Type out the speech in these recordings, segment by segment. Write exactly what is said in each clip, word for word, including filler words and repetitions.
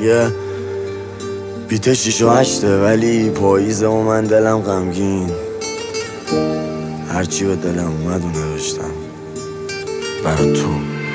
یه بیت شیش و هشته ولی پاییزه و من دلم غمگین. هرچی به دلم اومد و نوشتم برا تو.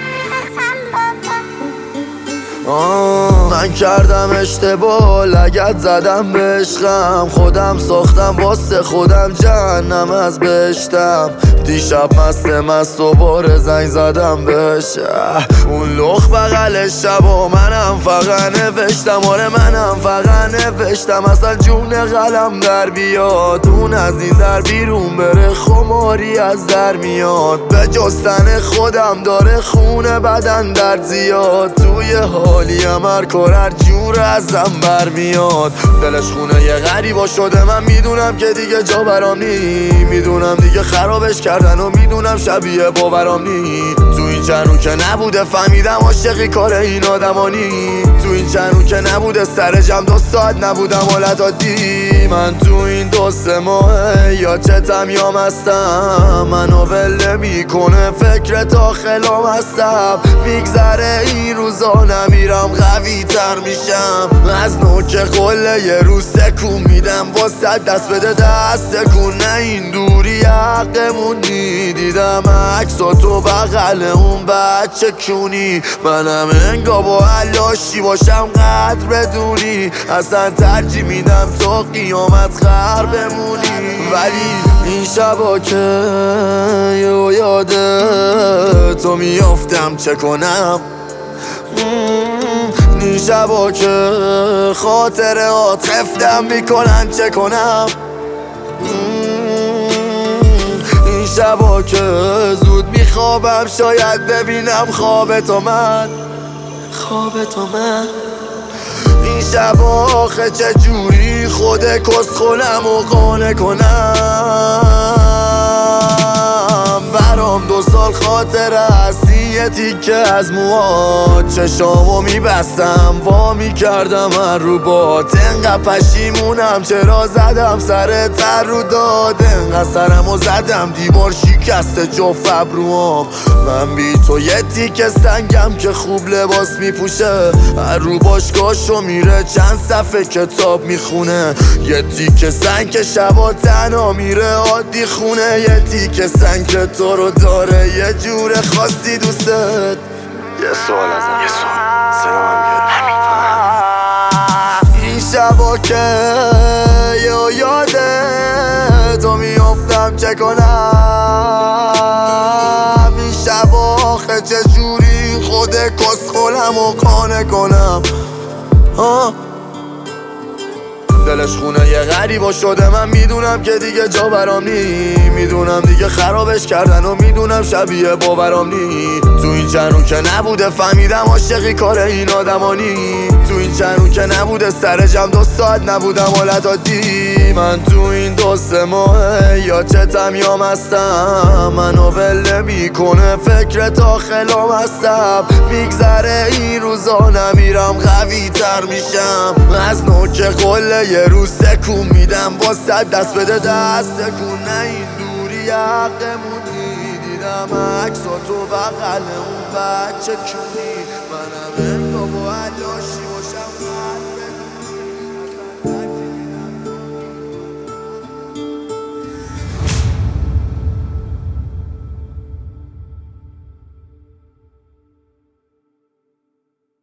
آه من کردم اشتباه، لگد زدم به عشقم، خودم ساختم واسه خودم جهنم از بهشتم. دیشب مست مست و بار زنگ زدم بهش، اون لخ بغل شب و منم فقط نوشتم. آره منم فقط نوشتم اصلا جون قلم در بیاد، اون از این در بیرون بره خماری از در میاد. به جستن خودم داره خونه بدن در زیاد، توی حالی هر کار هر جور ازم برمیاد. دلش خونه یه غریبا شده، من میدونم که دیگه جا برام نی، میدونم دیگه خرابش کردن و میدونم شبیه باورام نی. تو این چند رو که نبوده فهمیدم عاشقی کار این آدمانی، تو این چند رو که نبوده سر جمع دو ساعت نبودم حالت عادی. من تو این دو سه ماه یا چتم یا مستم، منو ول میکنه فکر داخلم هستم. میگذره این روزا نمیرم قوی تر میشم، از نوک قله یه روز سکون میدم واسه دست بده دست کن. نه این دوری حقمونی، دیدم عکسا تو بغل اون بچه کونی. منم انگا با علاشی باشم قدر بدونی، اصلا ترجیح میدم تا قیامت خر بمونی. ولی این شبا که یه یاده تو میافتم چه کنم، این شبا که خاطرات خفتم میکنن چه کنم. این شبا که زود میخوابم شاید ببینم خواب تو من، خواب تو من. این شبا آخه چه جوری خود کس خونم و قانه کنم. برام دو سال خاطره هستی، یه تیکه از موهات چشامو میبستم وا میکردم هر رو بات. انقدر پشیمونم چرا زدم سر تر رو داد، انقدر سرمو زدم دیوار شکست جفت ابروام. من بی تو یه تیکه سنگم که خوب لباس میپوشه، هر رو باشگاهشو میره چند صفحه کتاب میخونه. یه تیکه سنگ که شبا تنها میره عادی خونه، یه تیکه سنگ که تو رو داره یه جور خاصی دوستت. یه سوال ازم، یه سوال سلام این شبا که یا یاده تو میافتم چه کنم. این شبا آخه چه جوری خود کس خولم و قانه کنم. آه دلش خونه یه غریبا شده، من میدونم که دیگه جا برام نی، میدونم دیگه خرابش کردن و میدونم شبیه باورام نی. تو این چند رو که نبوده فهمیدم عاشقی کار این آدمانی، تو این چند رو که نبوده سر جمع دو ساعت نبودم حالت عادی. من تو این دو سه ماه یا چتم یا مستم، منو ول میکنه فکر داخلم هستم. میگذره این روزا نمیرم قوی تر میشم، از نوک قله یه روز سکون میدم واسه دست بده دست کن. نه این دوری حقمونی، دیدم عکسا تو بغل اون بچه کونی.